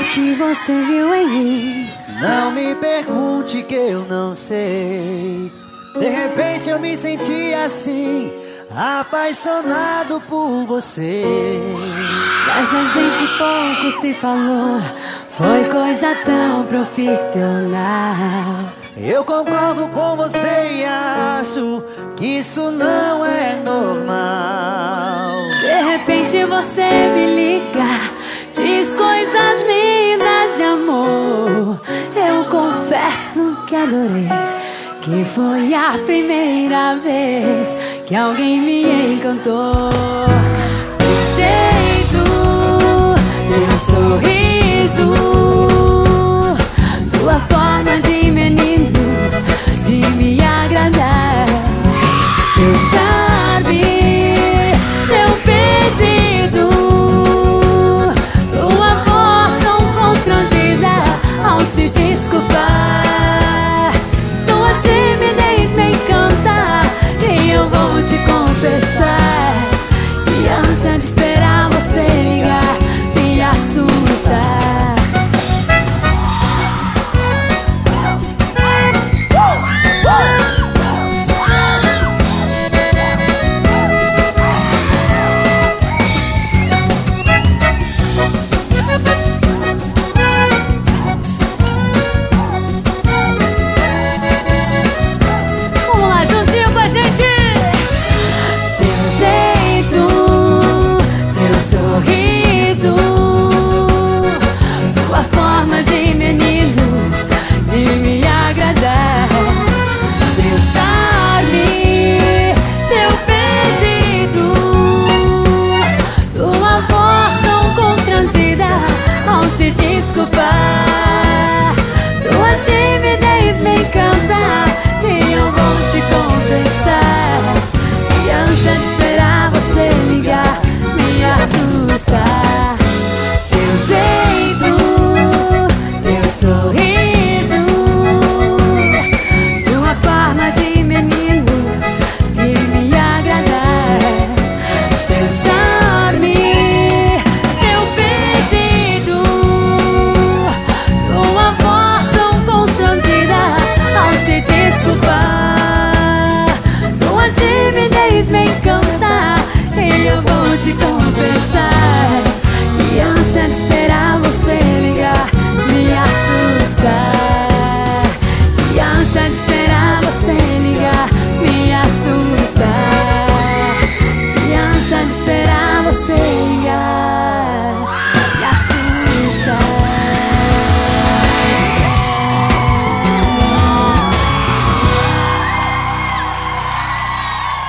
que você viu em mim? Não me pergunte que eu não sei. De repente eu me senti assim, apaixonado por você. Mas a gente pouco se falou, foi coisa tão profissional. Eu concordo com você e acho que isso não é normal. De repente você me liga, diz coisas lindas de amor. Eu confesso que adorei, que foi a primeira vez que alguém me encantou. Teu jeito, teu sorriso, tua forma de menino, de me agradar. Teu charme, teu pedido, tua voz tão constrangida ao se desculpar. Sua timidez me encanta e eu vou te confessar que a ânsia de esperar você ligar me assusta. Desculpar, tua timidez me encanta e eu vou te confessar que a ânsia de esperar você ligar me assusta. Teu jeito, teu sorriso, tua forma de menino, de me agradar. Teu charme, teu pedido, tua voz tão constrangida ao se desculpar. Tua timidez me encanta e eu vou te confessar